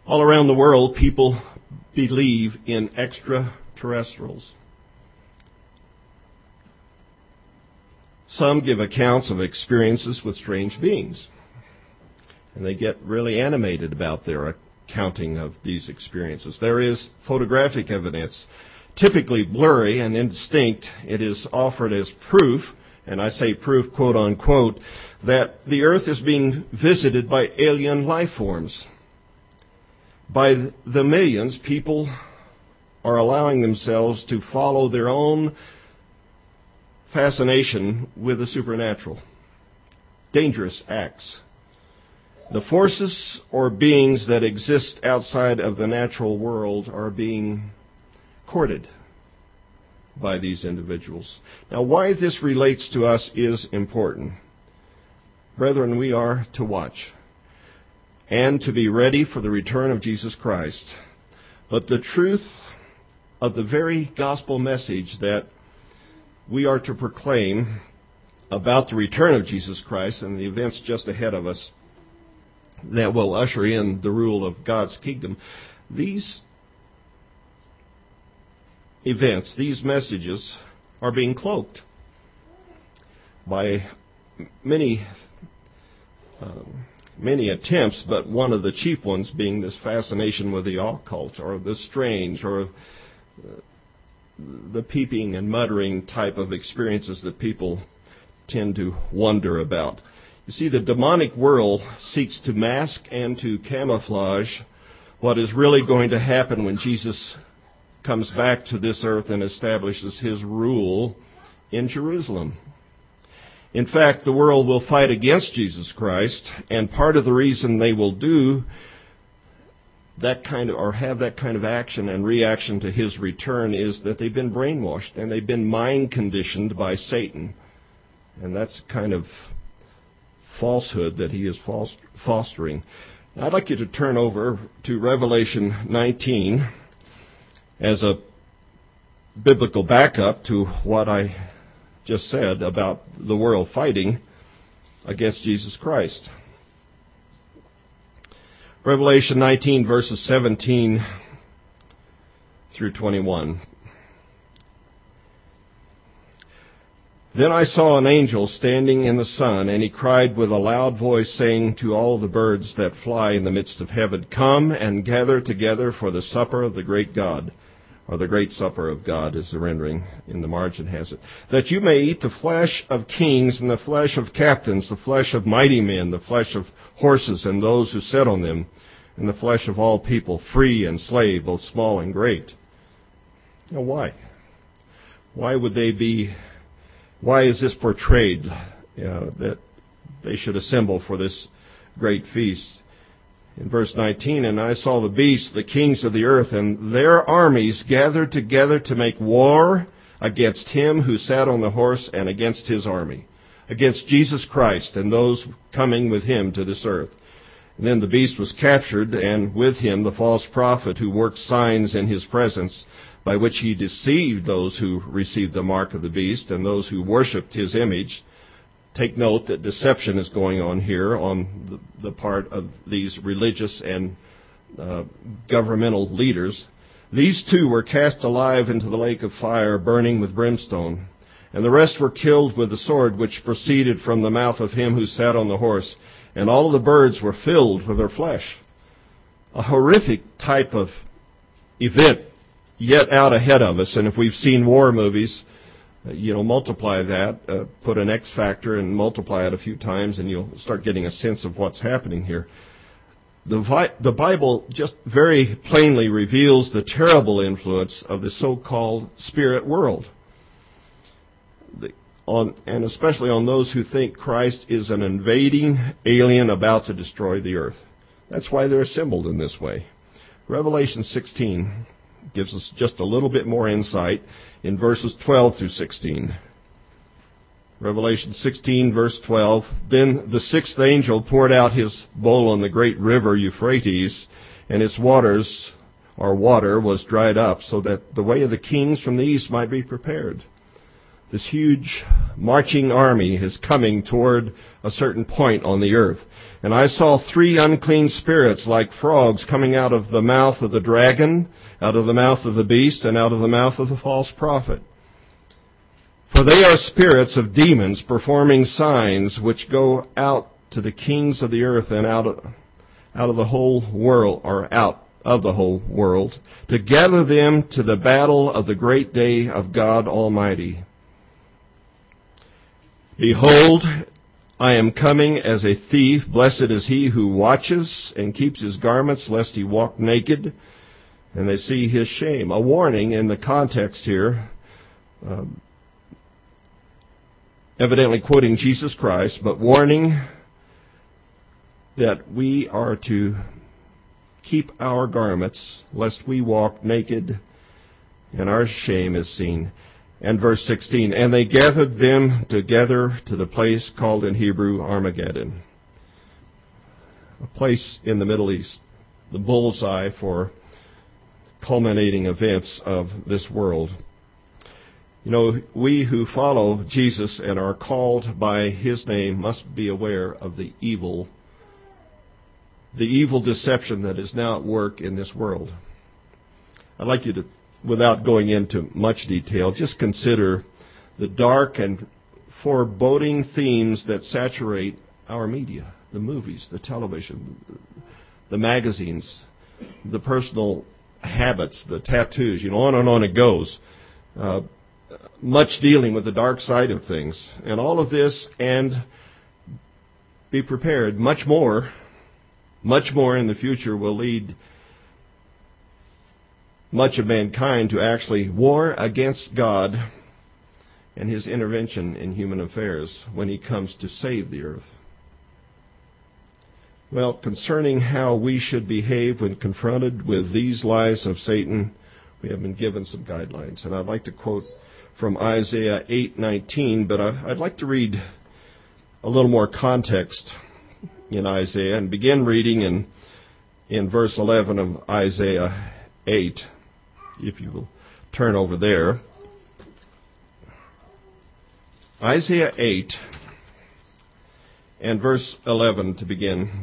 All around the world, people believe in extraterrestrials. Some give accounts of experiences with strange beings, and they get really animated about their accounting of these experiences. There is photographic evidence, typically blurry and indistinct. It is offered as proof, and I say proof, quote unquote, that the earth is being visited by alien life forms. By the millions, people are allowing themselves to follow their own fascination with the supernatural. Dangerous acts. The forces or beings that exist outside of the natural world are being courted by these individuals. Now, why this relates to us is important. Brethren, we are to watch and to be ready for the return of Jesus Christ. But the truth of the very gospel message that we are to proclaim about the return of Jesus Christ and the events just ahead of us that will usher in the rule of God's kingdom, these events, these messages, are being cloaked by many attempts, but one of the chief ones being this fascination with the occult, or the strange, or the peeping and muttering type of experiences that people tend to wonder about. You see, the demonic world seeks to mask and to camouflage what is really going to happen when Jesus comes back to this earth and establishes his rule in Jerusalem. In fact, the world will fight against Jesus Christ, and part of the reason they will do that kind of, or have that kind of action and reaction to his return, is that they've been brainwashed and they've been mind conditioned by Satan. And that's kind of falsehood that he is fostering. Now, I'd like you to turn over to Revelation 19 as a biblical backup to what I just said about the world fighting against Jesus Christ. Revelation 19, verses 17 through 21. Then I saw an angel standing in the sun, and he cried with a loud voice, saying to all the birds that fly in the midst of heaven, "Come and gather together for the supper of the great God," or the great supper of God, as the rendering in the margin has it, "that you may eat the flesh of kings, and the flesh of captains, the flesh of mighty men, the flesh of horses and those who sit on them, and the flesh of all people, free and slave, both small and great." Now, why? Why is this portrayed, that they should assemble for this great feast? In verse 19, "And I saw the beasts, the kings of the earth, and their armies gathered together to make war against him who sat on the horse and against his army," against Jesus Christ and those coming with him to this earth. And then the beast was captured, and with him the false prophet who worked signs in his presence, by which he deceived those who received the mark of the beast and those who worshipped his image. Take note that deception is going on here on the part of these religious and governmental leaders. These two were cast alive into the lake of fire, burning with brimstone. And the rest were killed with the sword which proceeded from the mouth of him who sat on the horse. And all of the birds were filled with their flesh. A horrific type of event yet out ahead of us. And if we've seen war movies, multiply that, put an X factor and multiply it a few times, and you'll start getting a sense of what's happening here. The Bible just very plainly reveals the terrible influence of the so-called spirit world, and especially on those who think Christ is an invading alien about to destroy the earth. That's why they're assembled in this way. Revelation 16 gives us just a little bit more insight in verses 12 through 16. Revelation 16, verse 12, "Then the sixth angel poured out his bowl on the great river Euphrates, and its water was dried up, so that the way of the kings from the east might be prepared. This huge marching army is coming toward a certain point on the earth. And I saw 3 unclean spirits like frogs coming out of the mouth of the dragon, out of the mouth of the beast, and out of the mouth of the false prophet. For they are spirits of demons performing signs which go out to the kings of the earth and out of the whole world, or out of the whole world, to gather them to the battle of the great day of God Almighty. Behold, I am coming as a thief. Blessed is he who watches and keeps his garments, lest he walk naked, and they see his shame. A warning in the context here, evidently quoting Jesus Christ, but warning that we are to keep our garments, lest we walk naked and our shame is seen. And verse 16, and they gathered them together to the place called in Hebrew Armageddon, a place in the Middle East, the bullseye for culminating events of this world. You know, we who follow Jesus and are called by His name must be aware of the evil deception that is now at work in this world. I'd like you to, without going into much detail, just consider the dark and foreboding themes that saturate our media, the movies, the television, the magazines, the personal habits, the tattoos, on and on it goes. Much dealing with the dark side of things. And all of this, and be prepared, much more in the future will lead much of mankind to actually war against God and His intervention in human affairs when He comes to save the earth. Well, concerning how we should behave when confronted with these lies of Satan, we have been given some guidelines. And I'd like to quote from Isaiah 8:19, but I'd like to read a little more context in Isaiah and begin reading in verse 11 of Isaiah 8. If you will turn over there. Isaiah 8 and verse 11 to begin.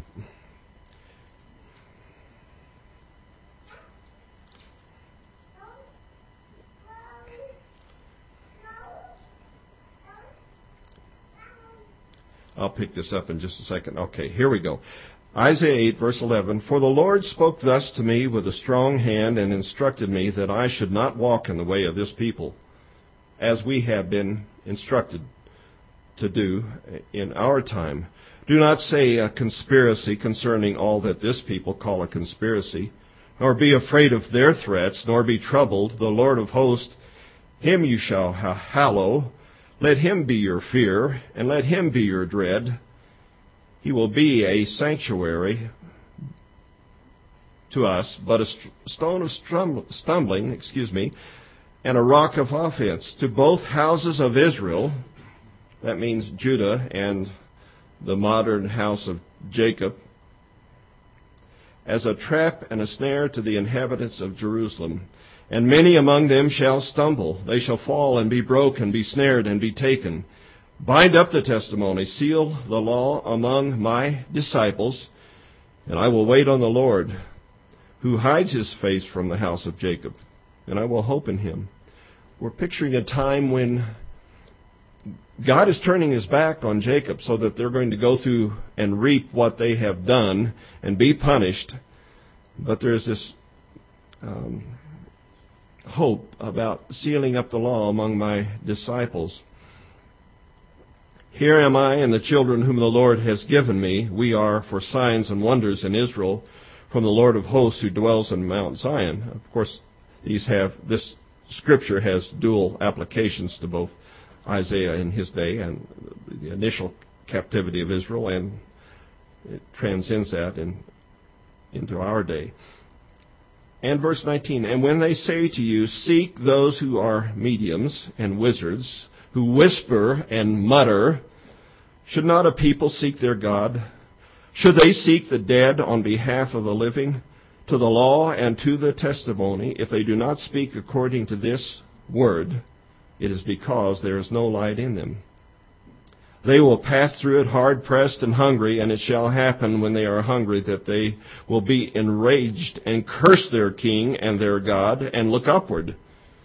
I'll pick this up in just a second. Okay, here we go. Isaiah 8, verse 11, for the Lord spoke thus to me with a strong hand and instructed me that I should not walk in the way of this people, as we have been instructed to do in our time. Do not say a conspiracy concerning all that this people call a conspiracy, nor be afraid of their threats, nor be troubled. The Lord of hosts, Him you shall hallow. Let Him be your fear, and let Him be your dread. He will be a sanctuary to us, but a stone of stumbling, and a rock of offense to both houses of Israel. That means Judah and the modern house of Jacob. As a trap and a snare to the inhabitants of Jerusalem. And many among them shall stumble. They shall fall and be broken, be snared and be taken. Bind up the testimony, seal the law among my disciples, and I will wait on the Lord, who hides His face from the house of Jacob, and I will hope in Him. We're picturing a time when God is turning His back on Jacob so that they're going to go through and reap what they have done and be punished. But there's this hope about sealing up the law among my disciples. Here am I and the children whom the Lord has given me. We are for signs and wonders in Israel from the Lord of hosts who dwells in Mount Zion. Of course, this scripture has dual applications to both Isaiah in his day and the initial captivity of Israel, and it transcends that into our day. And verse 19, and when they say to you, seek those who are mediums and wizards, who whisper and mutter, should not a people seek their God? Should they seek the dead on behalf of the living? To the law and to the testimony, if they do not speak according to this word, it is because there is no light in them. They will pass through it hard-pressed and hungry, and it shall happen when they are hungry that they will be enraged and curse their king and their God and look upward.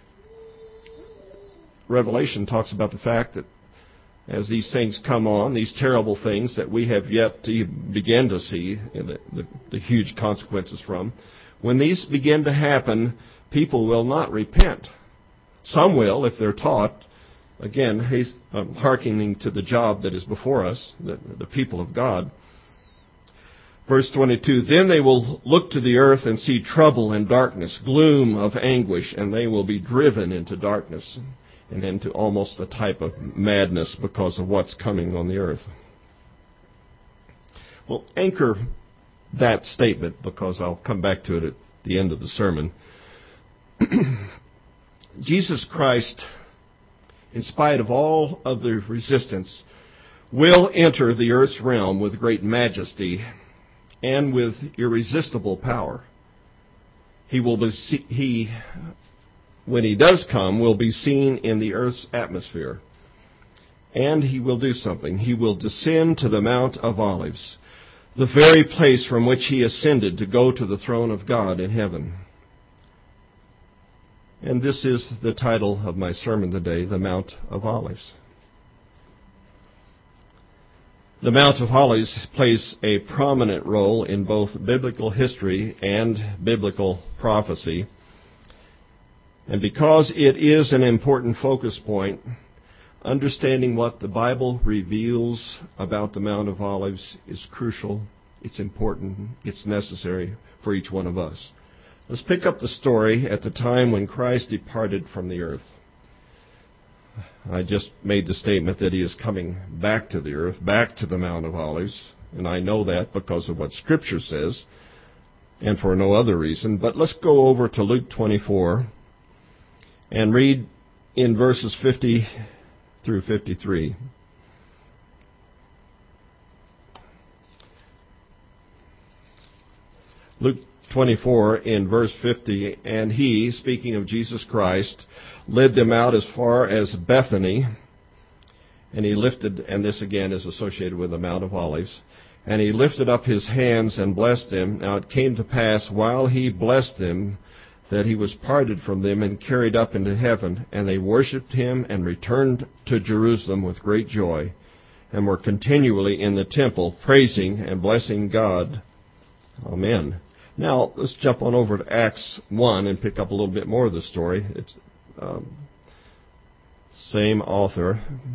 Revelation talks about the fact that as these things come on, these terrible things that we have yet to begin to see the huge consequences from, when these begin to happen, people will not repent. Some will, if they're taught, again, hearkening to the job that is before us, the people of God. Verse 22, then they will look to the earth and see trouble and darkness, gloom of anguish, and they will be driven into darkness and into almost a type of madness because of what's coming on the earth. Well, anchor that statement, because I'll come back to it at the end of the sermon. Jesus Christ, in spite of all of the resistance, will enter the earth's realm with great majesty and with irresistible power. When he does come, will be seen in the earth's atmosphere. And he will do something. He will descend to the Mount of Olives, the very place from which he ascended to go to the throne of God in heaven. And this is the title of my sermon today, the Mount of Olives. The Mount of Olives plays a prominent role in both biblical history and biblical prophecy. And because it is an important focus point, understanding what the Bible reveals about the Mount of Olives is crucial, it's important, it's necessary for each one of us. Let's pick up the story at the time when Christ departed from the earth. I just made the statement that he is coming back to the earth, back to the Mount of Olives, and I know that because of what Scripture says, and for no other reason. But let's go over to Luke 24 and read in verses 50 through 53. Luke 24 in verse 50, and he, speaking of Jesus Christ, led them out as far as Bethany, and he lifted, and this again is associated with the Mount of Olives, and he lifted up his hands and blessed them. Now it came to pass, while he blessed them, that he was parted from them and carried up into heaven, and they worshipped him and returned to Jerusalem with great joy, and were continually in the temple, praising and blessing God. Amen. Now, let's jump on over to Acts 1 and pick up a little bit more of the story. It's same author.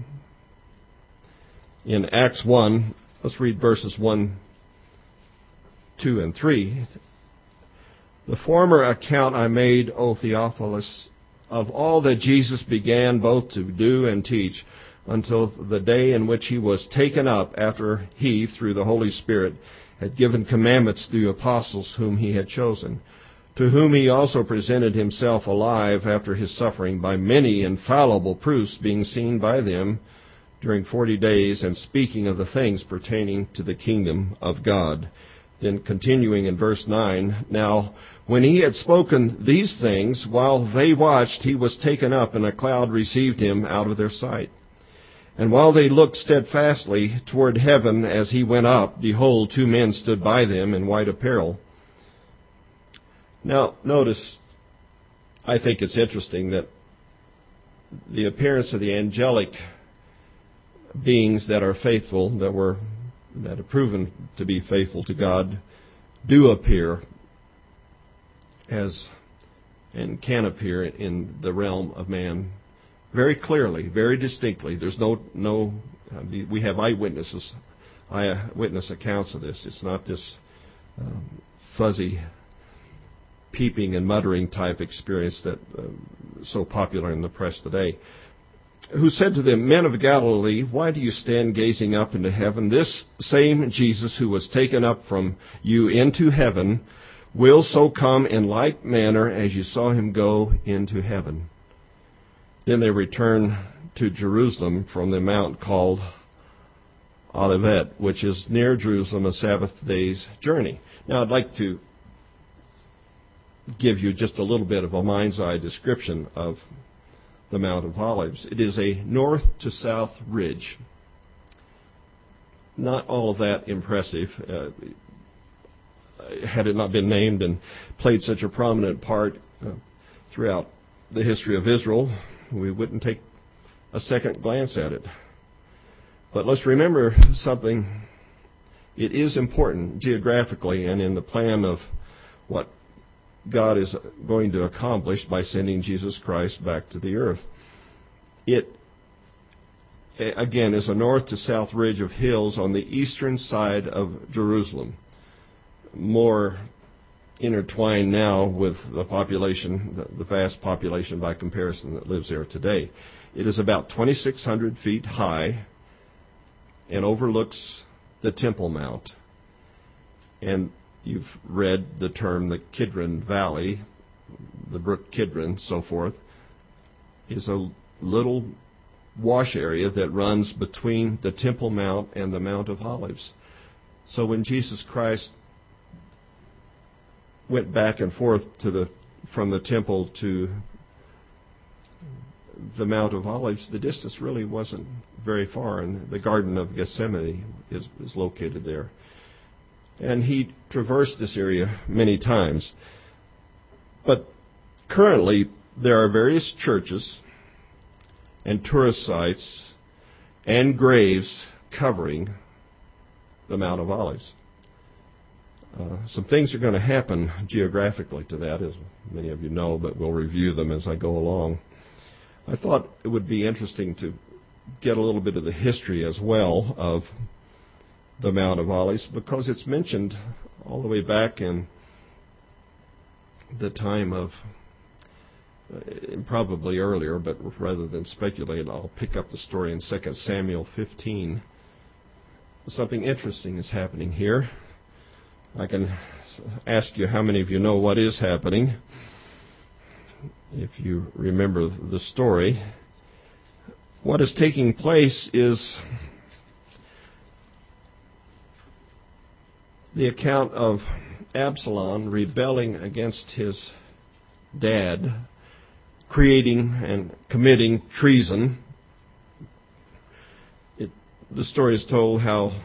In Acts 1, let's read verses 1, 2, and 3. The former account I made, O Theophilus, of all that Jesus began both to do and teach, until the day in which he was taken up, after he, through the Holy Spirit, had given commandments to the apostles whom he had chosen, to whom he also presented himself alive after his suffering by many infallible proofs, being seen by them during 40 days, and speaking of the things pertaining to the kingdom of God. Then continuing in verse 9, now when he had spoken these things, while they watched, he was taken up, and a cloud received him out of their sight. And while they looked steadfastly toward heaven as he went up, behold, two men stood by them in white apparel. Now, notice, I think it's interesting that the appearance of the angelic beings that are faithful, that have proven to be faithful to God, do appear as, and can appear in the realm of man very clearly, very distinctly. There's we have eyewitness accounts of this. It's not this fuzzy peeping and muttering type experience that so popular in the press today. Who said to them, men of Galilee, why do you stand gazing up into heaven? This same Jesus who was taken up from you into heaven will so come in like manner as you saw him go into heaven. Then they returned to Jerusalem from the mount called Olivet, which is near Jerusalem, a Sabbath day's journey. Now I'd like to give you just a little bit of a mind's eye description of the Mount of Olives. It is a north to south ridge. Not all of that impressive. Had it not been named and played such a prominent part throughout the history of Israel, we wouldn't take a second glance at it. But let's remember something. It is important geographically and in the plan of what God is going to accomplish by sending Jesus Christ back to the earth. It, again, is a north to south ridge of hills on the eastern side of Jerusalem, more intertwined now with the population, the vast population by comparison that lives there today. It is about 2,600 feet high and overlooks the Temple Mount. And you've read the term the Kidron Valley, the brook Kidron, so forth, is a little wash area that runs between the Temple Mount and the Mount of Olives. So when Jesus Christ went back and forth from the temple to the Mount of Olives, the distance really wasn't very far, and the Garden of Gethsemane is located there. And he traversed this area many times. But currently, there are various churches and tourist sites and graves covering the Mount of Olives. Some things are going to happen geographically to that, as many of you know, but we'll review them as I go along. I thought it would be interesting to get a little bit of the history as well of the Mount of Olives, because it's mentioned all the way back in the time of, probably earlier, but rather than speculate, I'll pick up the story in 2 Samuel 15. Something interesting is happening here. I can ask you how many of you know what is happening. If you remember the story, what is taking place is the account of Absalom rebelling against his dad, creating and committing treason. The story is told how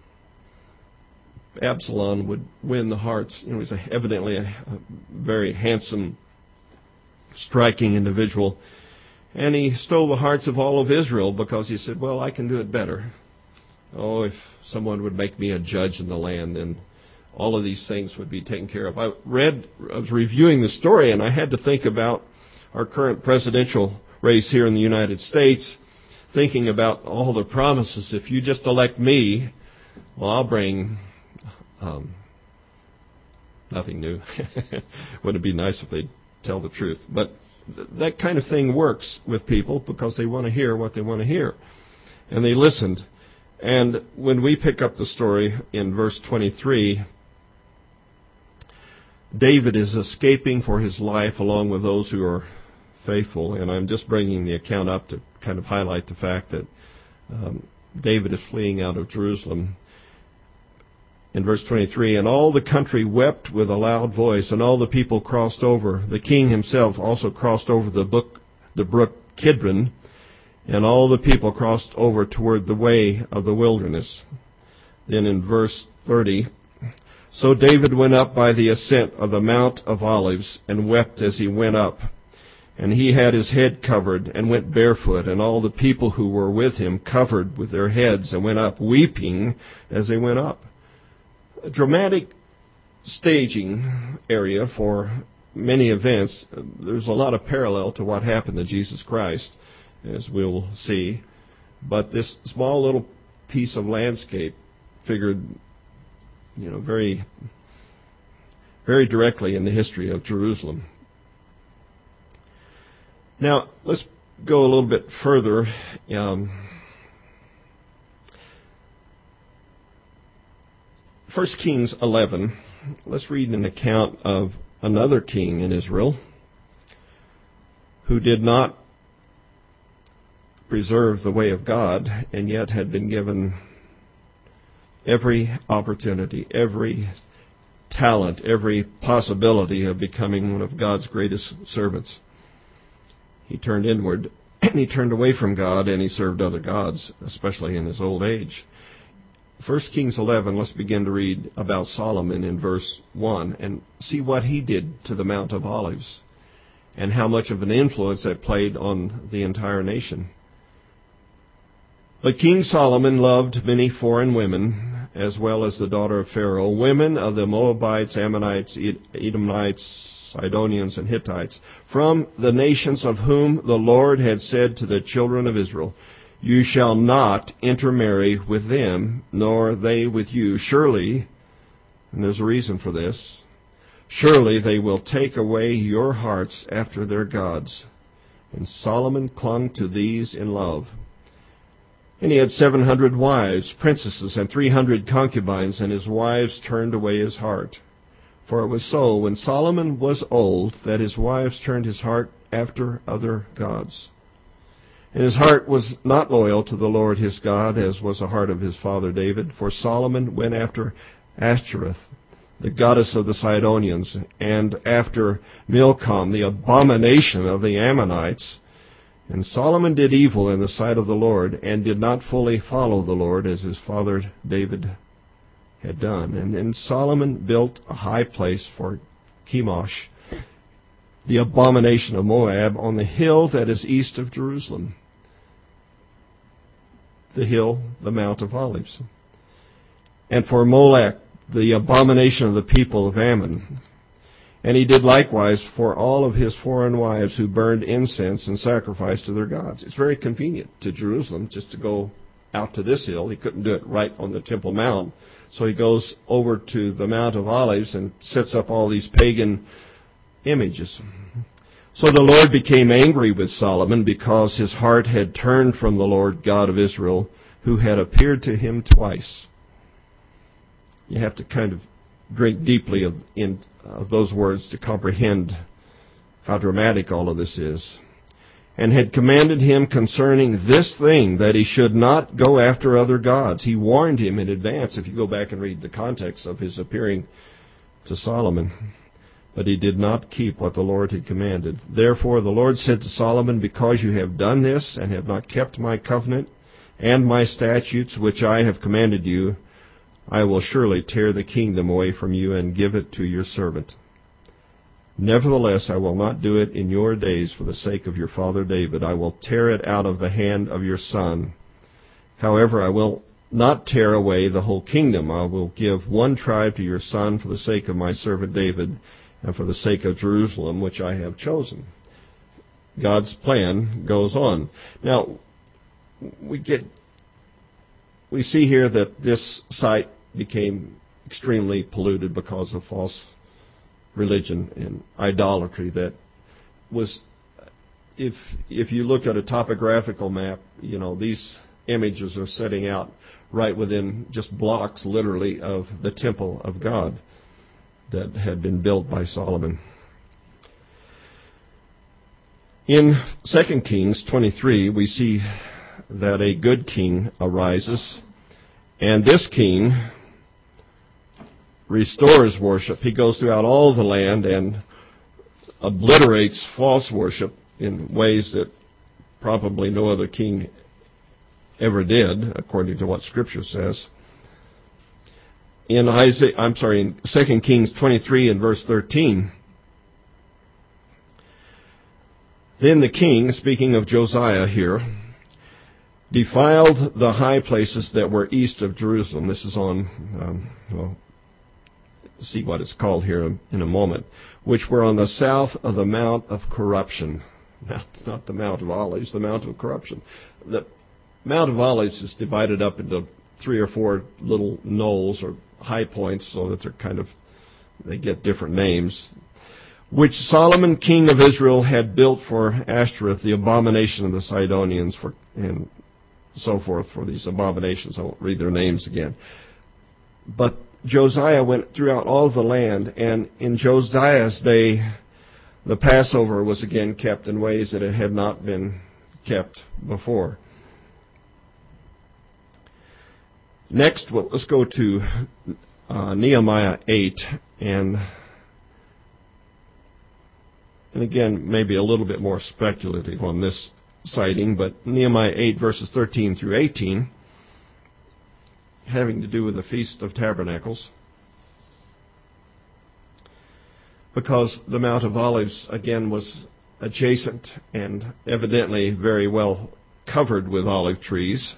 Absalom would win the hearts. He was evidently a very handsome, striking individual. And he stole the hearts of all of Israel because he said, well, I can do it better. Oh, if someone would make me a judge in the land, then all of these things would be taken care of. I was reviewing the story, and I had to think about our current presidential race here in the United States, thinking about all the promises. If you just elect me, well, I'll bring nothing new. Wouldn't it be nice if they'd tell the truth? But that kind of thing works with people because they want to hear what they want to hear. And they listened. And when we pick up the story in verse 23, David is escaping for his life along with those who are faithful. And I'm just bringing the account up to kind of highlight the fact that David is fleeing out of Jerusalem. In verse 23, and all the country wept with a loud voice, and all the people crossed over. The king himself also crossed over the brook Kidron, and all the people crossed over toward the way of the wilderness. Then in verse 30, so David went up by the ascent of the Mount of Olives, and wept as he went up. And he had his head covered, and went barefoot, and all the people who were with him covered with their heads, and went up, weeping as they went up. A dramatic staging area for many events. There's a lot of parallel to what happened to Jesus Christ, as we'll see. But this small little piece of landscape figured, very, very directly in the history of Jerusalem. Now, let's go a little bit further. 1 Kings 11, let's read an account of another king in Israel who did not preserve the way of God and yet had been given every opportunity, every talent, every possibility of becoming one of God's greatest servants. He turned inward, and he turned away from God, and he served other gods, especially in his old age. 1 Kings 11, let's begin to read about Solomon in verse 1 and see what he did to the Mount of Olives and how much of an influence that played on the entire nation. But King Solomon loved many foreign women, as well as the daughter of Pharaoh, women of the Moabites, Ammonites, Edomites, Sidonians, and Hittites, from the nations of whom the Lord had said to the children of Israel, "You shall not intermarry with them, nor they with you. Surely," and there's a reason for this, "surely they will take away your hearts after their gods." And Solomon clung to these in love. And he had 700 wives, princesses, and 300 concubines, and his wives turned away his heart. For it was so, when Solomon was old, that his wives turned his heart after other gods. And his heart was not loyal to the Lord his God, as was the heart of his father David. For Solomon went after Ashtoreth, the goddess of the Sidonians, and after Milcom, the abomination of the Ammonites. And Solomon did evil in the sight of the Lord, and did not fully follow the Lord, as his father David had done. And then Solomon built a high place for Chemosh, the abomination of Moab, on the hill that is east of Jerusalem. The hill, the Mount of Olives. And for Molech, the abomination of the people of Ammon. And he did likewise for all of his foreign wives who burned incense and sacrificed to their gods. It's very convenient to Jerusalem just to go out to this hill. He couldn't do it right on the Temple Mount. So he goes over to the Mount of Olives and sets up all these pagan images. So the Lord became angry with Solomon because his heart had turned from the Lord God of Israel, who had appeared to him twice. You have to kind of drink deeply of those words to comprehend how dramatic all of this is. And had commanded him concerning this thing, that he should not go after other gods. He warned him in advance, if you go back and read the context of his appearing to Solomon. But he did not keep what the Lord had commanded. Therefore the Lord said to Solomon, "Because you have done this, and have not kept my covenant and my statutes which I have commanded you, I will surely tear the kingdom away from you and give it to your servant. Nevertheless, I will not do it in your days for the sake of your father David. I will tear it out of the hand of your son. However, I will not tear away the whole kingdom. I will give one tribe to your son for the sake of my servant David and for the sake of Jerusalem, which I have chosen." God's plan goes on. Now, we see here that this site became extremely polluted because of false religion and idolatry that was, if you look at a topographical map, these images are setting out right within just blocks, literally, of the temple of God that had been built by Solomon. In 2 Kings 23, we see that a good king arises, and this king restores worship. He goes throughout all the land and obliterates false worship in ways that probably no other king ever did, according to what Scripture says. In 2 Kings 23 and verse 13, "Then the king," speaking of Josiah here, "defiled the high places that were east of Jerusalem." This is on, see what it's called here in a moment, "which were on the south of the Mount of Corruption." Not the Mount of Olives, the Mount of Corruption. The Mount of Olives is divided up into 3 or 4 little knolls or high points, so that they get different names, "which Solomon, king of Israel, had built for Ashtoreth, the abomination of the Sidonians," and so forth, for these abominations. I won't read their names again. But Josiah went throughout all the land, and in Josiah's day, the Passover was again kept in ways that it had not been kept before. Next, let's go to Nehemiah 8, and and again, maybe a little bit more speculative on this citing, but Nehemiah 8, verses 13 through 18, having to do with the Feast of Tabernacles. Because the Mount of Olives, again, was adjacent and evidently very well covered with olive trees.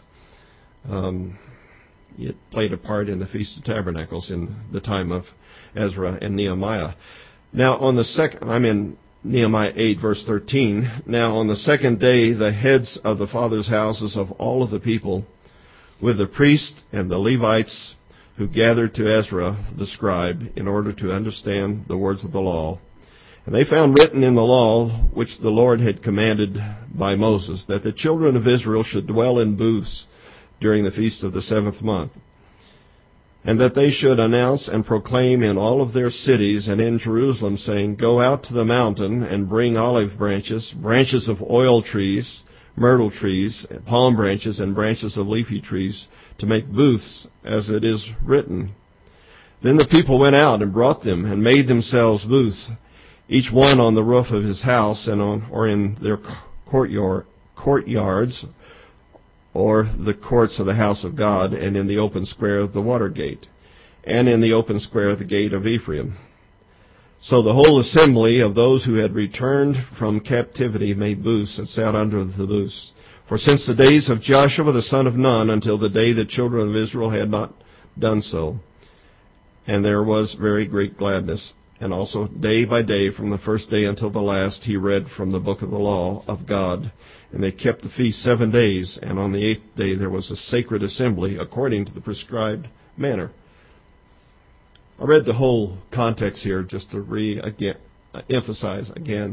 It played a part in the Feast of Tabernacles in the time of Ezra and Nehemiah. Now, I'm in Nehemiah 8, verse 13. Now, on the second day, the heads of the fathers' houses of all of the people, with the priests and the Levites who gathered to Ezra the scribe in order to understand the words of the law. And they found written in the law, which the Lord had commanded by Moses, that the children of Israel should dwell in booths during the feast of the 7th month, and that they should announce and proclaim in all of their cities and in Jerusalem, saying, Go out to the mountain and bring olive branches, branches of oil trees, myrtle trees, palm branches, and branches of leafy trees, to make booths, as it is written. Then the people went out and brought them and made themselves booths, each one on the roof of his house or in their courtyards, or the courts of the house of God, and in the open square of the water gate, and in the open square of the gate of Ephraim. So the whole assembly of those who had returned from captivity made booths and sat under the booths. For since the days of Joshua the son of Nun until the day the children of Israel had not done so. And there was very great gladness. And also day by day, from the first day until the last, he read from the book of the law of God. And they kept the feast 7 days, and on the 8th day there was a sacred assembly according to the prescribed manner. I read the whole context here just to emphasize again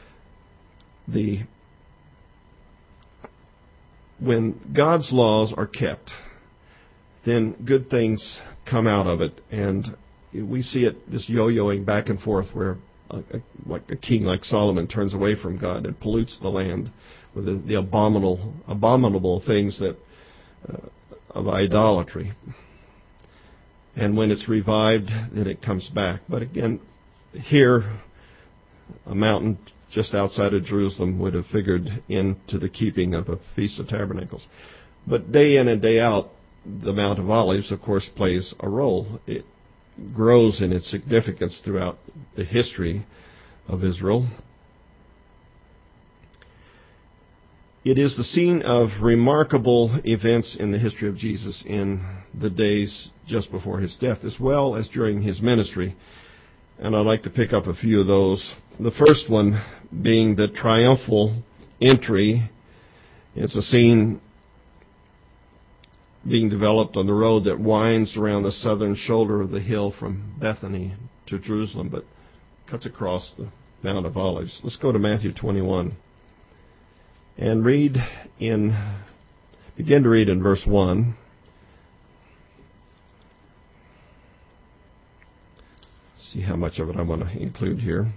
when God's laws are kept, then good things come out of it, and we see it, this yo-yoing back and forth where like a king like Solomon turns away from God and pollutes the land with the abominable things that of idolatry. And when it's revived, then it comes back. But again, here, a mountain just outside of Jerusalem would have figured into the keeping of a Feast of Tabernacles. But day in and day out, the Mount of Olives, of course, plays a role. It grows in its significance throughout the history of Israel. It is the scene of remarkable events in the history of Jesus in the days just before his death, as well as during his ministry. And I'd like to pick up a few of those. The first one being the triumphal entry. It's a scene being developed on the road that winds around the southern shoulder of the hill from Bethany to Jerusalem, but cuts across the Mount of Olives. Let's go to Matthew 21 and begin to read in verse 1. See how much of it I want to include here.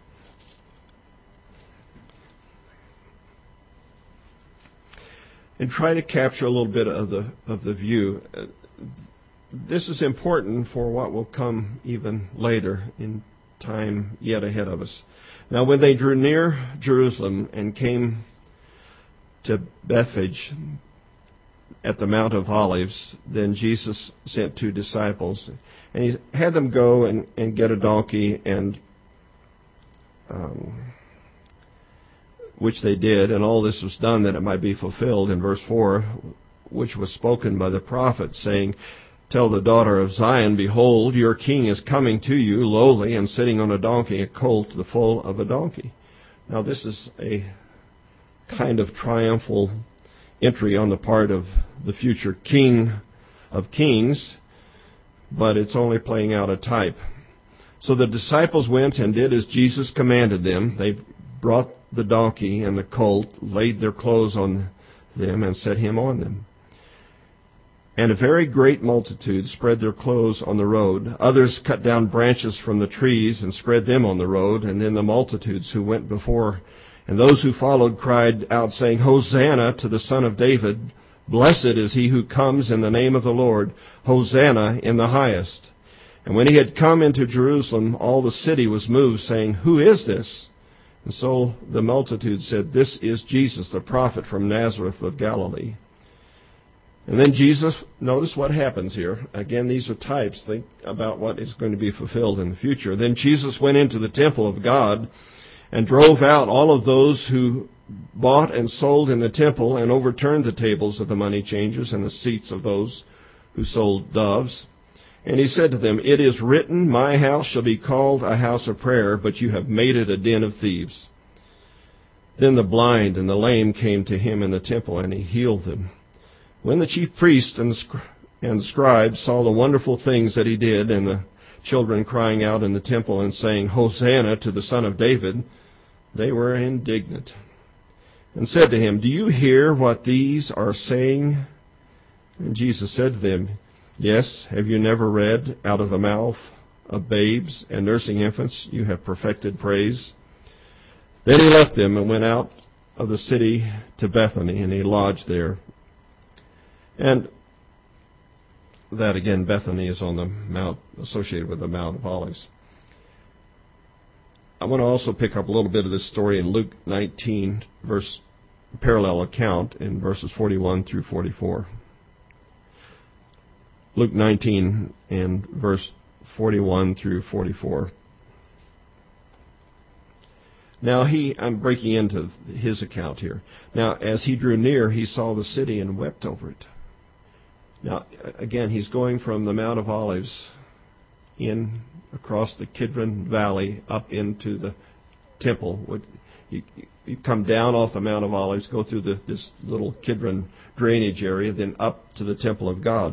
And try to capture a little bit of the view. This is important for what will come even later in time yet ahead of us. Now, when they drew near Jerusalem and came to Bethphage at the Mount of Olives, then Jesus sent 2 disciples, and he had them go and get a donkey, and which they did, and all this was done that it might be fulfilled in verse 4, which was spoken by the prophet, saying, Tell the daughter of Zion, Behold, your king is coming to you, lowly, and sitting on a donkey, a colt, the foal of a donkey. Now this is a kind of triumphal entry on the part of the future King of Kings, but it's only playing out a type. So the disciples went and did as Jesus commanded them. They brought the donkey and the colt, laid their clothes on them, and set him on them. And a very great multitude spread their clothes on the road. Others cut down branches from the trees and spread them on the road. And then the multitudes who went before and those who followed cried out, saying, Hosanna to the Son of David. Blessed is he who comes in the name of the Lord. Hosanna in the highest. And when he had come into Jerusalem, all the city was moved, saying, Who is this? And so the multitude said, "This is Jesus, the prophet from Nazareth of Galilee." And then Jesus, notice what happens here. Again, these are types. Think about what is going to be fulfilled in the future. Then Jesus went into the temple of God and drove out all of those who bought and sold in the temple, and overturned the tables of the money changers and the seats of those who sold doves. And he said to them, "It is written, my house shall be called a house of prayer, but you have made it a den of thieves." Then the blind and the lame came to him in the temple, and he healed them. When the chief priests and the scribes saw the wonderful things that he did, and the children crying out in the temple and saying, "Hosanna to the Son of David," they were indignant, and said to him, "Do you hear what these are saying?" And Jesus said to them, "Yes, have you never read, out of the mouth of babes and nursing infants you have perfected praise?" Then he left them and went out of the city to Bethany, and he lodged there. And that again, Bethany is on the mount associated with the Mount of Olives. I want to also pick up a little bit of this story in Luke 19, parallel account in verses 41 through 44. Luke 19 and verse 41 through 44. Now I'm breaking into his account here. Now, as he drew near, he saw the city and wept over it. Now, again, he's going from the Mount of Olives in across the Kidron Valley up into the temple. You come down off the Mount of Olives, go through this little Kidron drainage area, then up to the temple of God.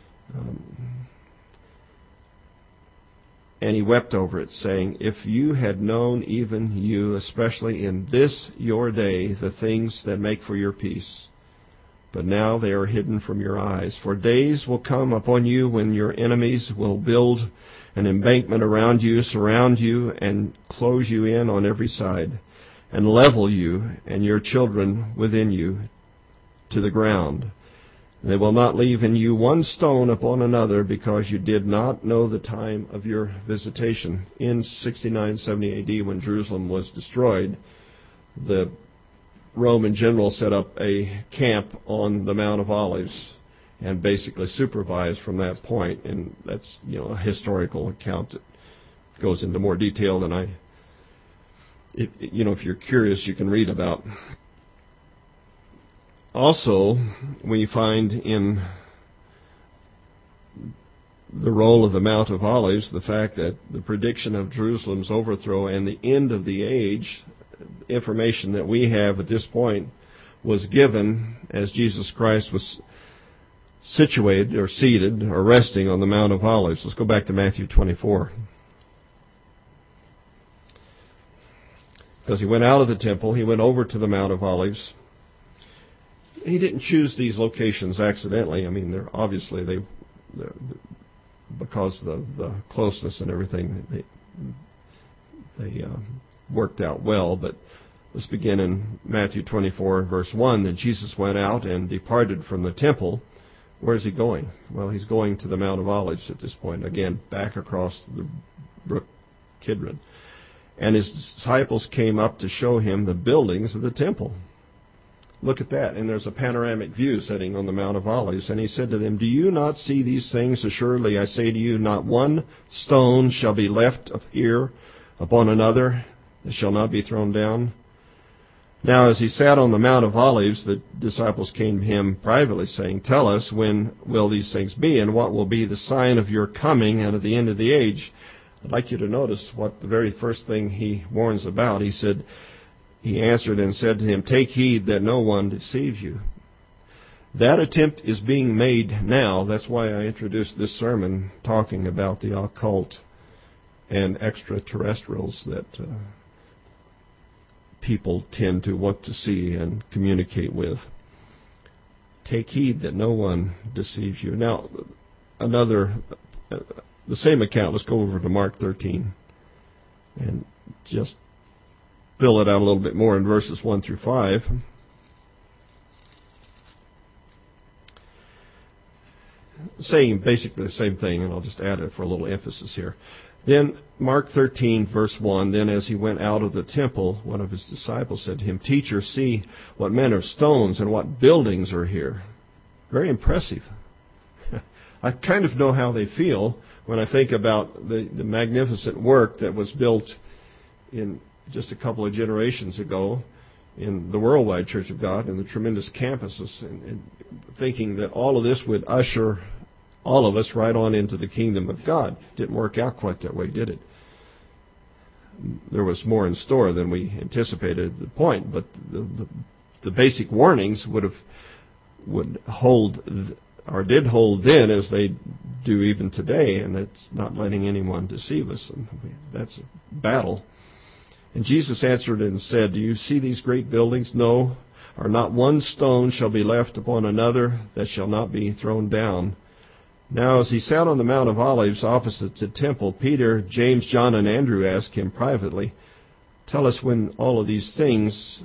And he wept over it, saying, "If you had known, even you, especially in this your day, the things that make for your peace. But now they are hidden from your eyes. For days will come upon you when your enemies will build an embankment around you, surround you, and close you in on every side, and level you and your children within you to the ground. They will not leave in you one stone upon another, because you did not know the time of your visitation." In 69-70 AD, when Jerusalem was destroyed, the Roman general set up a camp on the Mount of Olives and basically supervised from that point. And that's, a historical account that goes into more detail than if you're curious, you can read about. Also, we find in the role of the Mount of Olives the fact that the prediction of Jerusalem's overthrow and the end of the age, information that we have at this point, was given as Jesus Christ was situated or seated or resting on the Mount of Olives. Let's go back to Matthew 24. Because he went out of the temple, he went over to the Mount of Olives. He didn't choose these locations accidentally. I mean, they're obviously because of the closeness and everything, they worked out well. But let's begin in Matthew 24, verse 1. Then Jesus went out and departed from the temple. Where is he going? Well, he's going to the Mount of Olives at this point. Again, back across the brook Kidron. And his disciples came up to show him the buildings of the temple. Look at that. And there's a panoramic view sitting on the Mount of Olives. And he said to them, "Do you not see these things? Assuredly, I say to you, not one stone shall be left here upon another that shall not be thrown down." Now, as he sat on the Mount of Olives, the disciples came to him privately, saying, "Tell us, when will these things be, and what will be the sign of your coming and of the end of the age?" I'd like you to notice what the very first thing he warns about. He answered and said to him, "Take heed that no one deceives you." That attempt is being made now. That's why I introduced this sermon talking about the occult and extraterrestrials that people tend to want to see and communicate with. Take heed that no one deceives you. Now, the same account. Let's go over to Mark 13 and just fill it out a little bit more in verses 1 through 5. saying basically the same thing, and I'll just add it for a little emphasis here. Then Mark 13, verse 1, then as he went out of the temple, one of his disciples said to him, Teacher, see what manner of stones and what buildings are here. Very impressive. I kind of know how they feel when I think about the magnificent work that was built in just a couple of generations ago in the Worldwide Church of God and the tremendous campuses, and thinking that all of this would usher all of us right on into the kingdom of God. Didn't work out quite that way, did it? There was more in store than we anticipated at the point, but the basic warnings would hold, or did hold then, as they do even today, and it's not letting anyone deceive us. And that's a battle. And Jesus answered and said, Do you see these great buildings? No, or not one stone shall be left upon another that shall not be thrown down. Now as he sat on the Mount of Olives opposite the temple, Peter, James, John, and Andrew asked him privately, Tell us when all of these things,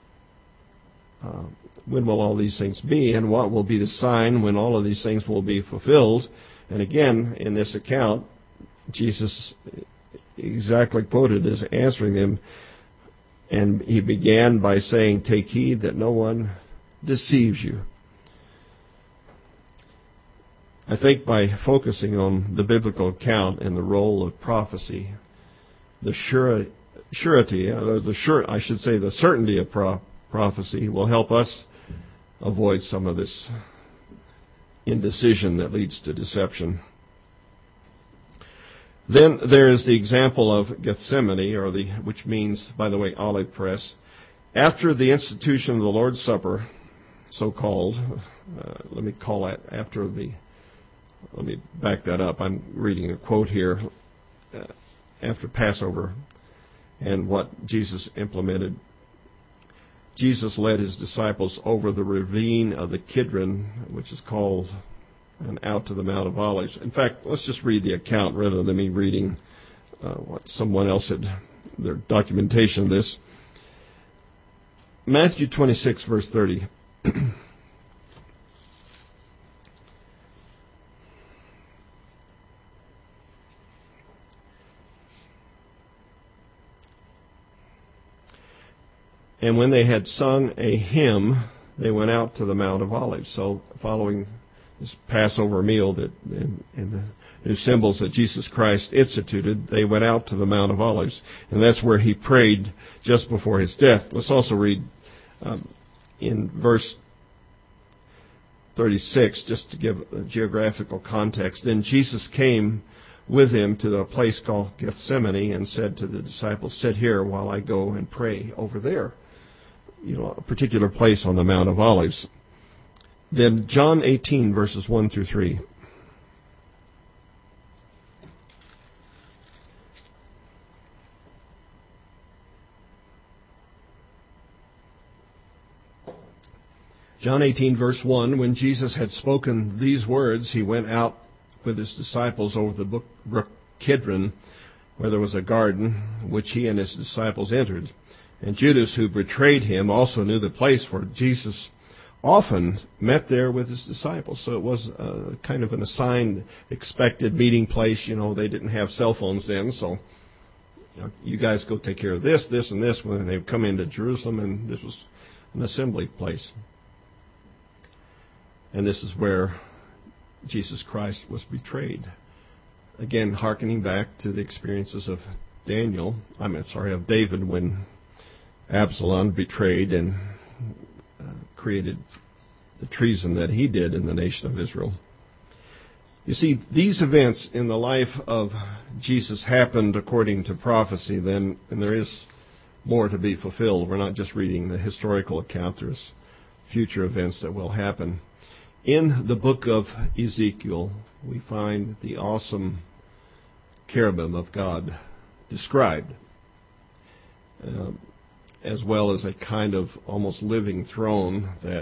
when will all these things be, and what will be the sign when all of these things will be fulfilled? And again, in this account, Jesus exactly quoted as answering them, and he began by saying, Take heed that no one deceives you. I think by focusing on the biblical account and the role of prophecy, the certainty of prophecy will help us avoid some of this indecision that leads to deception. Then there is the example of Gethsemane, which means, by the way, olive press. After the institution of the Lord's Supper, so-called, let me back that up. I'm reading a quote here. After Passover and what Jesus implemented, Jesus led his disciples over the ravine of the Kidron, which is called, and out to the Mount of Olives. In fact, let's just read the account rather than me reading what someone else had, their documentation of this. Matthew 26, verse 30. And when they had sung a hymn, they went out to the Mount of Olives. So following this Passover meal and the new symbols that Jesus Christ instituted, they went out to the Mount of Olives. And that's where he prayed just before his death. Let's also read in verse 36, just to give a geographical context. Then Jesus came with him to a place called Gethsemane and said to the disciples, Sit here while I go and pray over there. A particular place on the Mount of Olives. Then John 18, verses 1 through 3. John 18, verse 1, When Jesus had spoken these words, he went out with his disciples over the brook Kidron, where there was a garden, which he and his disciples entered. And Judas, who betrayed him, also knew the place, for Jesus often met there with his disciples. So it was kind of an assigned, expected meeting place. They didn't have cell phones then, so you guys go take care of this, this, and this when they come into Jerusalem, and this was an assembly place. And this is where Jesus Christ was betrayed. Again, hearkening back to the experiences of David, when Absalom betrayed and created the treason that he did in the nation of Israel. You see, these events in the life of Jesus happened according to prophecy then, and there is more to be fulfilled. We're not just reading the historical account. There's future events that will happen. In the book of Ezekiel, we find the awesome cherubim of God described, as well as a kind of almost living throne that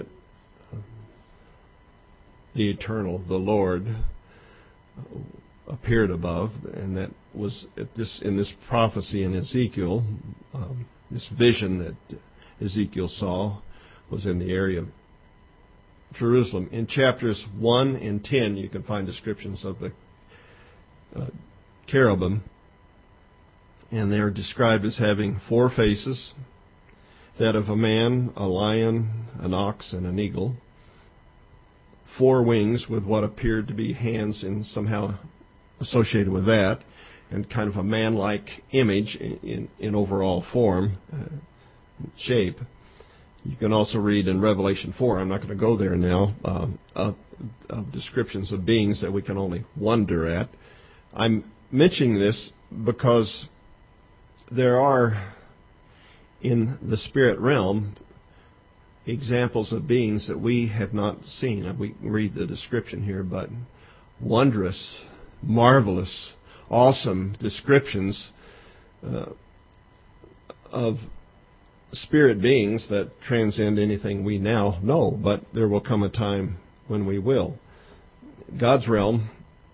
the Eternal, the Lord, appeared above, and that was in this prophecy in Ezekiel, this vision that Ezekiel saw was in the area Jerusalem. In chapters 1 and 10, you can find descriptions of the cherubim, and they're described as having 4 faces, that of a man, a lion, an ox, and an eagle, 4 wings with what appeared to be hands and somehow associated with that, and kind of a man-like image in overall form, shape. You can also read in Revelation 4, I'm not going to go there now, of descriptions of beings that we can only wonder at. I'm mentioning this because there are, in the spirit realm, examples of beings that we have not seen. We can read the description here, but wondrous, marvelous, awesome descriptions of spirit beings that transcend anything we now know, but there will come a time when we will. God's realm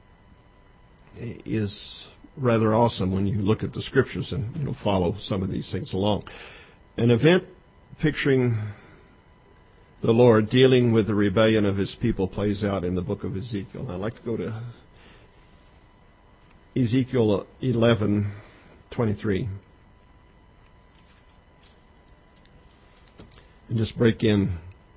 is rather awesome when you look at the scriptures and follow some of these things along. An event picturing the Lord dealing with the rebellion of His people plays out in the book of Ezekiel. I'd like to go to Ezekiel 11:23 and just break in.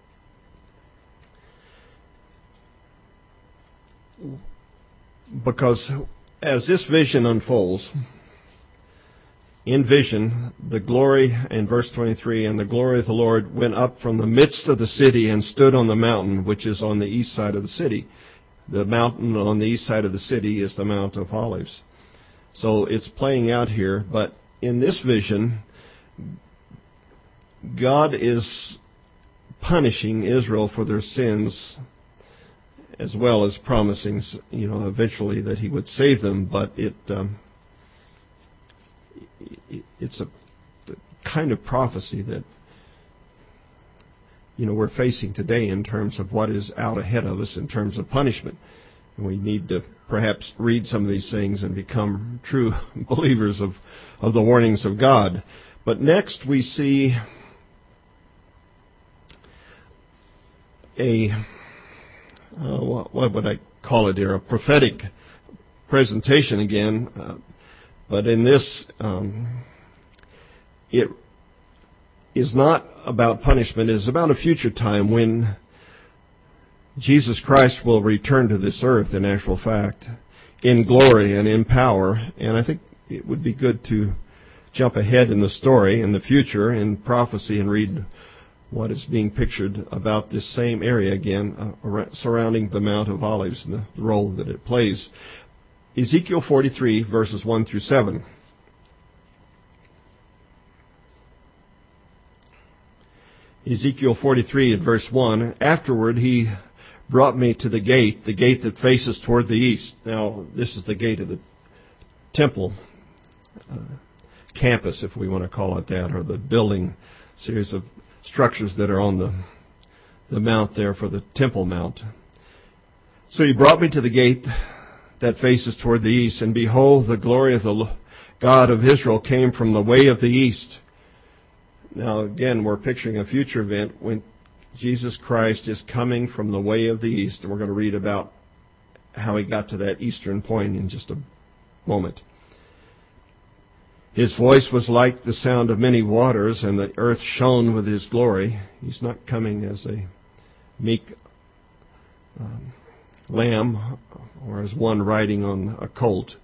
Because as this vision unfolds, in vision, the glory, in verse 23, and the glory of the Lord went up from the midst of the city and stood on the mountain which is on the east side of the city. The mountain on the east side of the city is the Mount of Olives. So it's playing out here, but in this vision, God is punishing Israel for their sins, as well as promising, eventually that He would save them. But it's a kind of prophecy that, we're facing today in terms of what is out ahead of us in terms of punishment. And we need to perhaps read some of these things and become true believers of the warnings of God. But next we see what would I call it here? A prophetic presentation again. But in this, it is not about punishment. It is about a future time when Jesus Christ will return to this earth, in actual fact, in glory and in power. And I think it would be good to jump ahead in the story in the future in prophecy and read what is being pictured about this same area again, surrounding the Mount of Olives and the role that it plays. Ezekiel 43, verses 1 through 7. Ezekiel 43 at verse 1, afterward He brought me to the gate that faces toward the east. Now, this is the gate of the temple campus, if we want to call it that, or the building series of structures that are on the mount there for the Temple Mount. So He brought me to the gate that faces toward the east, and behold, the glory of the God of Israel came from the way of the east. Now, again, we're picturing a future event when Jesus Christ is coming from the way of the east, and we're going to read about how He got to that eastern point in just a moment. His voice was like the sound of many waters, and the earth shone with His glory. He's not coming as a meek lamb or as one riding on a colt.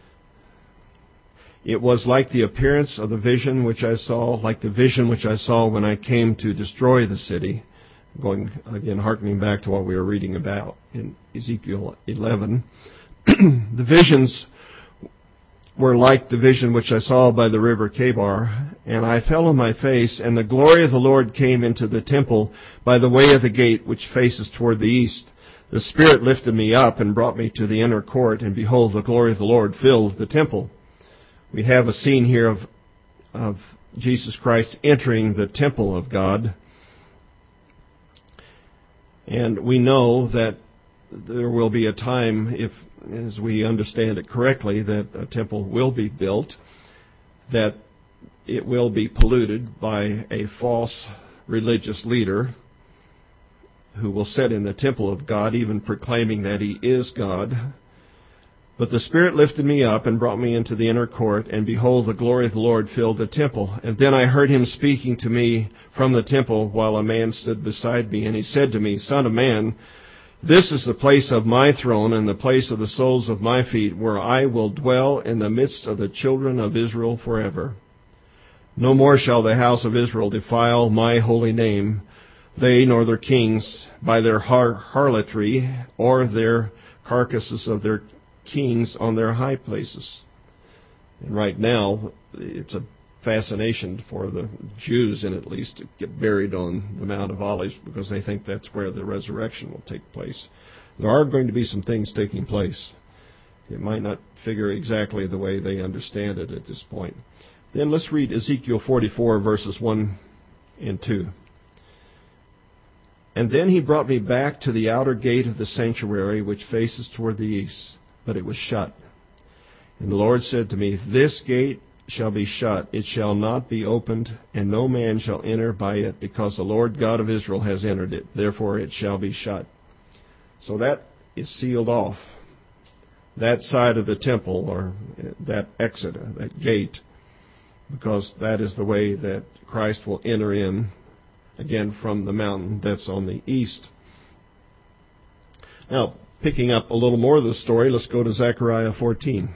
It was like the appearance of the vision which I saw, like the vision which I saw when I came to destroy the city. Going again, hearkening back to what we were reading about in Ezekiel 11. The visions were like the vision which I saw by the river Chebar, and I fell on my face, and the glory of the Lord came into the temple by the way of the gate which faces toward the east. The Spirit lifted me up and brought me to the inner court, and behold, the glory of the Lord filled the temple. We have a scene here of Jesus Christ entering the temple of God. And we know that there will be a time, if, as we understand it correctly, that a temple will be built, that it will be polluted by a false religious leader who will sit in the temple of God, even proclaiming that he is God. But the Spirit lifted me up and brought me into the inner court, and behold, the glory of the Lord filled the temple. And then I heard him speaking to me from the temple while a man stood beside me. And he said to me, Son of man, this is the place of my throne and the place of the soles of my feet, where I will dwell in the midst of the children of Israel forever. No more shall the house of Israel defile my holy name, they nor their kings, by their harlotry or their carcasses of their kings on their high places. And right now, it's a fascination for the Jews, in at least, to get buried on the Mount of Olives because they think that's where the resurrection will take place. There are going to be some things taking place. It might not figure exactly the way they understand it at this point. Then let's read Ezekiel 44, verses 1 and 2. And then he brought me back to the outer gate of the sanctuary, which faces toward the east, but it was shut. And the Lord said to me, This gate shall be shut, it shall not be opened, and no man shall enter by it, because the Lord God of Israel has entered it. Therefore it shall be shut. So that is sealed off. That side of the temple, or that exit, that gate, because that is the way that Christ will enter in, again, from the mountain that's on the east. Now, picking up a little more of the story, let's go to Zechariah 14.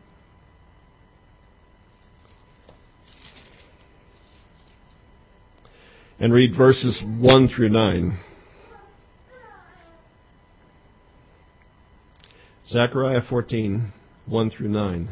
And read verses 1 through 9. Zechariah 14, 1 through 9.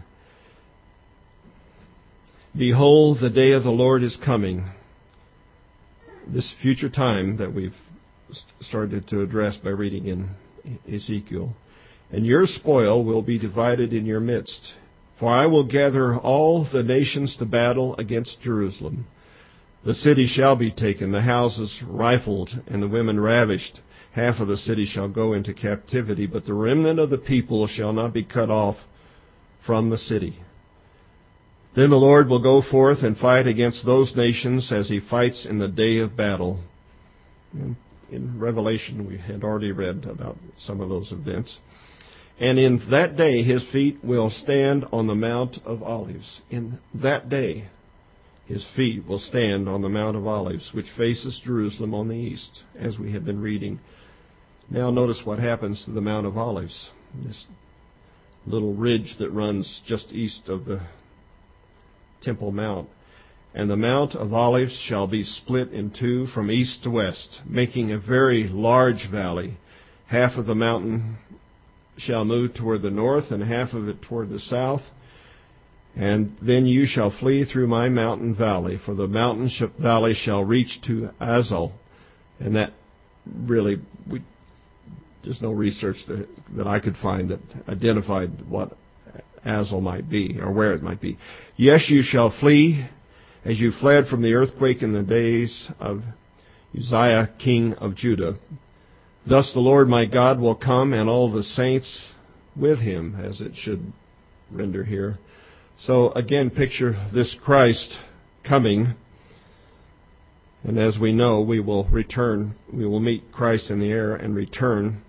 Behold, the day of the Lord is coming. This future time that we've started to address by reading in Ezekiel. And your spoil will be divided in your midst. For I will gather all the nations to battle against Jerusalem. The city shall be taken, the houses rifled, and the women ravished. Half of the city shall go into captivity, but the remnant of the people shall not be cut off from the city. Then the Lord will go forth and fight against those nations as he fights in the day of battle. In Revelation, we had already read about some of those events. And in that day, his feet will stand on the Mount of Olives. In that day, his feet will stand on the Mount of Olives, which faces Jerusalem on the east, as we have been reading. Now notice what happens to the Mount of Olives, this little ridge that runs just east of the Temple Mount. And the Mount of Olives shall be split in two from east to west, making a very large valley. Half of the mountain shall move toward the north, and half of it toward the south. And then you shall flee through my mountain valley, for the mountain valley shall reach to Azal. And that really, there's no research that I could find that identified what Azal might be, or where it might be. Yes, you shall flee as you fled from the earthquake in the days of Uzziah, king of Judah. Thus the Lord my God will come, and all the saints with him, as it should render here. So again, picture this Christ coming, and as we know, we will return. We will meet Christ in the air and return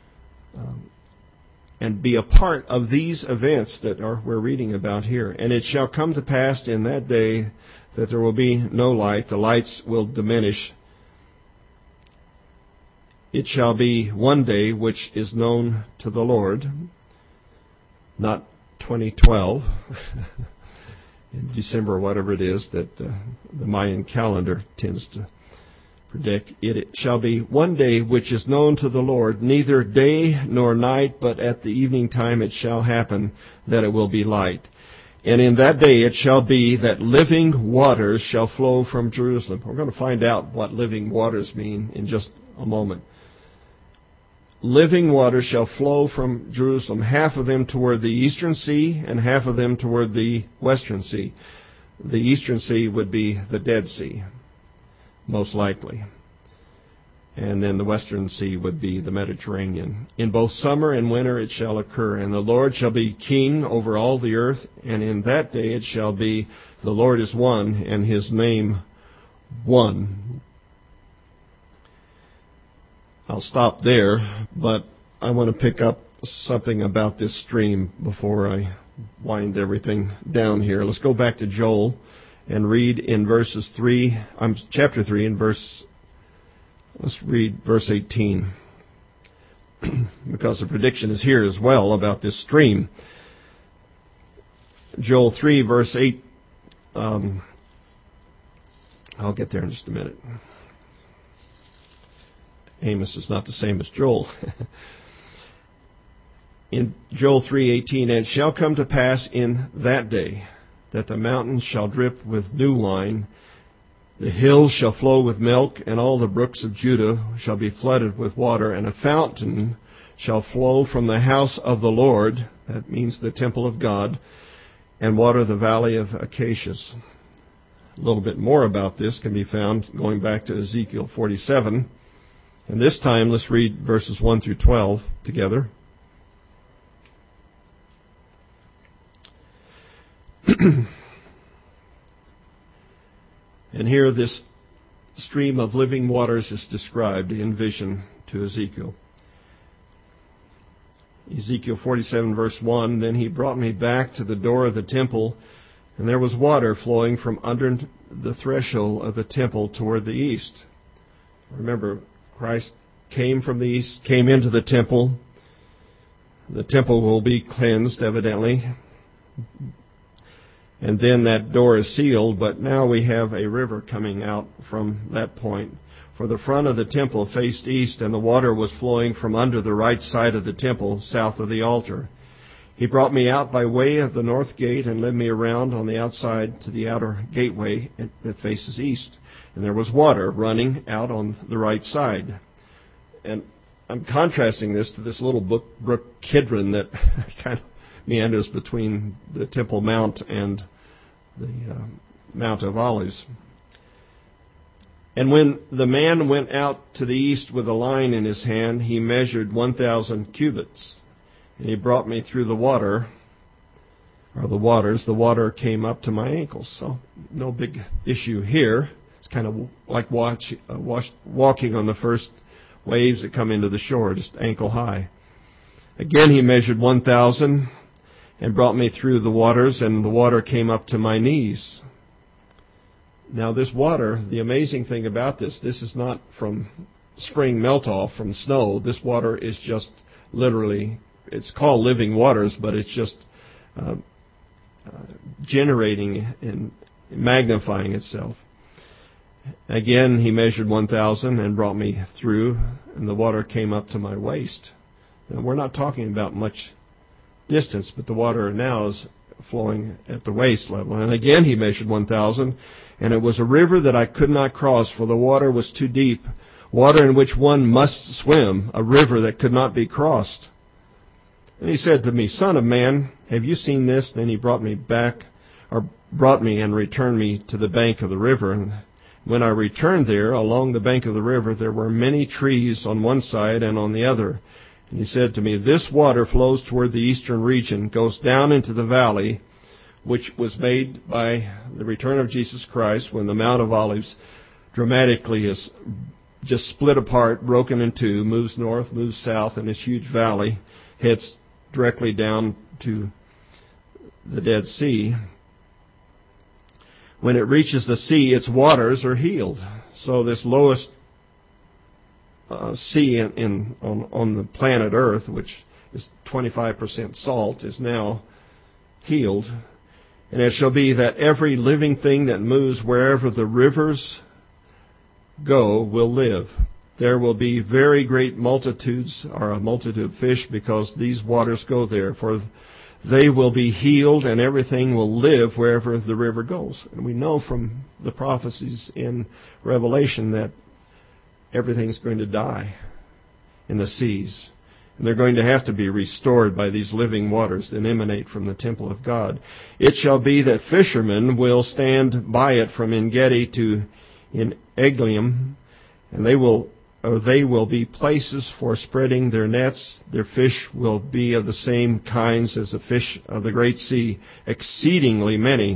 and be a part of these events that we're reading about here. And it shall come to pass in that day that there will be no light. The lights will diminish. It shall be one day which is known to the Lord, not 2012, in December, whatever it is that the Mayan calendar tends to predict. It shall be one day which is known to the Lord, neither day nor night, but at the evening time it shall happen that it will be light. And in that day it shall be that living waters shall flow from Jerusalem. We're going to find out what living waters mean in just a moment. Living waters shall flow from Jerusalem, half of them toward the eastern sea and half of them toward the western sea. The eastern sea would be the Dead Sea, most likely. And then the western sea would be the Mediterranean. In both summer and winter it shall occur, and the Lord shall be king over all the earth, and in that day it shall be, the Lord is one, and his name one. I'll stop there, but I want to pick up something about this stream before I wind everything down here. Let's go back to Joel and read in chapter 3 and let's read verse 18. Because the prediction is here as well about this stream. Joel 3 verse 8, I'll get there in just a minute. Amos is not the same as Joel. In Joel 3:18, "And it shall come to pass in that day that the mountains shall drip with new wine, the hills shall flow with milk, and all the brooks of Judah shall be flooded with water, and a fountain shall flow from the house of the Lord," that means the temple of God, "and water the valley of Acacias." A little bit more about this can be found going back to Ezekiel 47. And this time, let's read verses 1 through 12 together. And here this stream of living waters is described in vision to Ezekiel. Ezekiel 47 verse 1, "Then he brought me back to the door of the temple, and there was water flowing from under the threshold of the temple toward the east." Remember, Christ came from the east, came into the temple. The temple will be cleansed, evidently. And then that door is sealed, but now we have a river coming out from that point. For the front of the temple faced east, and the water was flowing from under the right side of the temple, south of the altar. He brought me out by way of the north gate and led me around on the outside to the outer gateway that faces east. And there was water running out on the right side. And I'm contrasting this to this little brook Kidron that kind of meanders between the Temple Mount and the Mount of Olives. "And when the man went out to the east with a line in his hand, he measured 1,000 cubits. And he brought me through the water, or the waters. The water came up to my ankles." So no big issue here. It's kind of like walking on the first waves that come into the shore, just ankle high. "Again he measured 1,000 and brought me through the waters, and the water came up to my knees." Now this water, the amazing thing about this is not from spring melt-off from snow. This water is just literally, it's called living waters, but it's just generating and magnifying itself. "Again he measured 1,000 and brought me through, and the water came up to my waist." Now, we're not talking about much distance, but the water now is flowing at the waist level. "And again he measured 1,000, and it was a river that I could not cross, for the water was too deep, water in which one must swim, a river that could not be crossed. And he said to me, 'Son of man, have you seen this?' Then he brought me and returned me to the bank of the river. And when I returned there, along the bank of the river, there were many trees on one side and on the other. And he said to me, 'This water flows toward the eastern region, goes down into the valley, which was made by the return of Jesus Christ, when the Mount of Olives dramatically is just split apart, broken in two, moves north, moves south, and this huge valley heads directly down to the Dead Sea. When it reaches the sea, its waters are healed.'" So this lowest sea on the planet Earth, which is 25% salt, is now healed. "And it shall be that every living thing that moves wherever the rivers go will live. There will be very great multitudes, or a multitude of fish, because these waters go there. For they will be healed, and everything will live wherever the river goes." And we know from the prophecies in Revelation that everything's going to die in the seas. And they're going to have to be restored by these living waters that emanate from the temple of God. "It shall be that fishermen will stand by it from En-gedi to En-eglaim, and they will be places for spreading their nets. Their fish will be of the same kinds as the fish of the great sea, exceedingly many."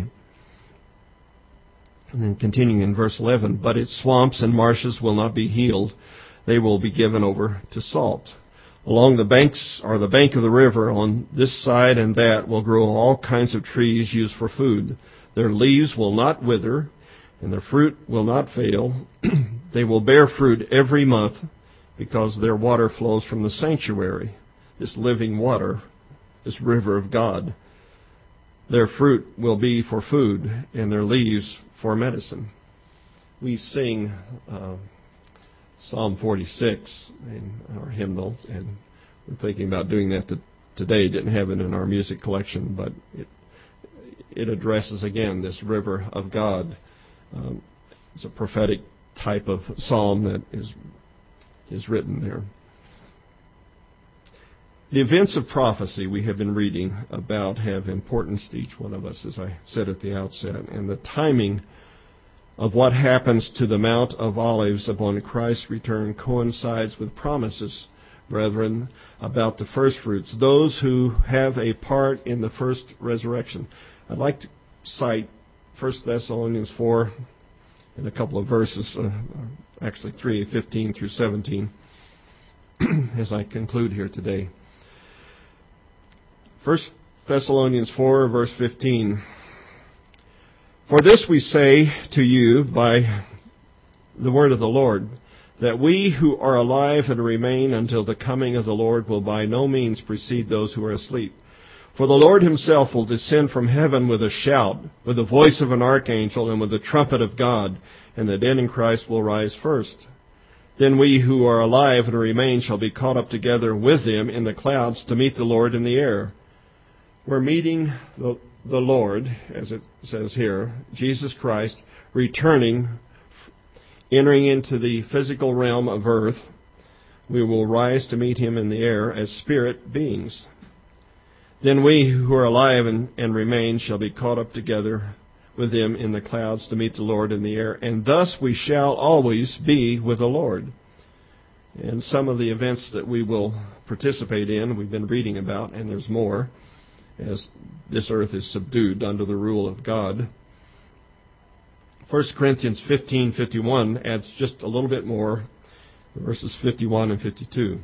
And then continuing in verse 11, "But its swamps and marshes will not be healed. they will be given over to salt. Along the banks, or the bank of the river, on this side and that, will grow all kinds of trees used for food. Their leaves will not wither, and their fruit will not fail. They will bear fruit every month, because their water flows from the sanctuary, this living water, this river of God. Their fruit will be for food, and their leaves for medicine. We sing Psalm 46 in our hymnal, and we're thinking about doing that today. Didn't have it in our music collection, but it addresses again this river of God. It's a prophetic type of psalm that is written there. The events of prophecy we have been reading about have importance to each one of us, as I said at the outset, and the timing of what happens to the Mount of Olives upon Christ's return coincides with promises, brethren, about the first fruits, those who have a part in the first resurrection. I'd like to cite 1 Thessalonians 4 in a couple of verses, actually 3, 15 through 17, as I conclude here today. 1 Thessalonians 4, verse 15. For this we say to you by the word of the Lord, that we who are alive and remain until the coming of the Lord will by no means precede those who are asleep. For the Lord himself will descend from heaven with a shout, with the voice of an archangel, and with the trumpet of God, and the dead in Christ will rise first. Then we who are alive and remain shall be caught up together with them in the clouds to meet the Lord in the air. We're meeting the Lord, as it says here, Jesus Christ, returning, entering into the physical realm of earth. We will rise to meet him in the air as spirit beings. Then we who are alive and remain shall be caught up together with him in the clouds to meet the Lord in the air, and thus we shall always be with the Lord. And some of the events that we will participate in, we've been reading about, and there's more, as this earth is subdued under the rule of God. 1 Corinthians 15:51 adds just a little bit more, verses 51 and 52.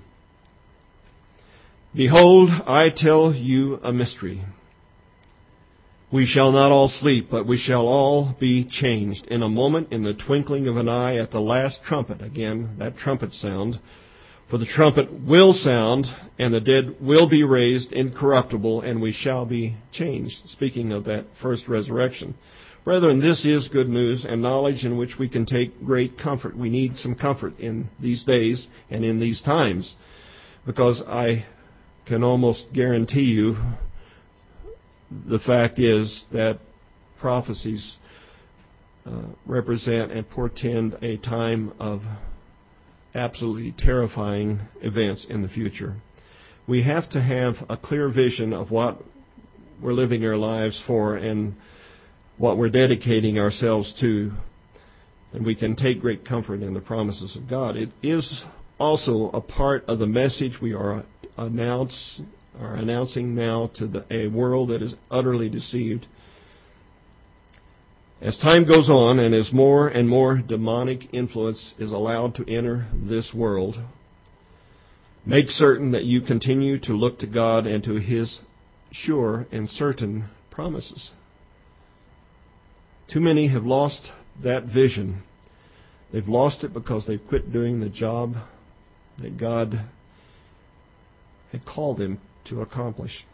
Behold, I tell you a mystery. We shall not all sleep, but we shall all be changed in a moment, in the twinkling of an eye, at the last trumpet. Again, that trumpet sound. For the trumpet will sound, and the dead will be raised incorruptible, and we shall be changed. Speaking of that first resurrection. Brethren, this is good news and knowledge in which we can take great comfort. We need some comfort in these days and in these times, because I can almost guarantee you the fact is that prophecies represent and portend a time of absolutely terrifying events in the future. We have to have a clear vision of what we're living our lives for and what we're dedicating ourselves to, and we can take great comfort in the promises of God. It is also a part of the message we are announcing now to a world that is utterly deceived. As time goes on and as more and more demonic influence is allowed to enter this world, make certain that you continue to look to God and to his sure and certain promises. Too many have lost that vision. They've lost it because they've quit doing the job that God had called them to accomplish.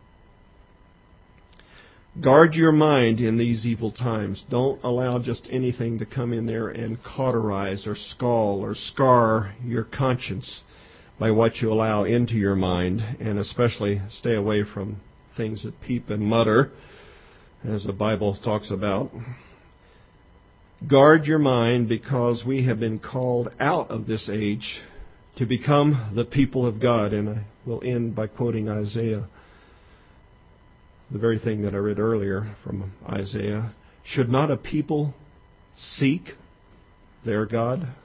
Guard your mind in these evil times. Don't allow just anything to come in there and cauterize or scald or scar your conscience by what you allow into your mind, and especially stay away from things that peep and mutter, as the Bible talks about. Guard your mind, because we have been called out of this age to become the people of God. And I will end by quoting Isaiah, the very thing that I read earlier from Isaiah. Should not a people seek their God?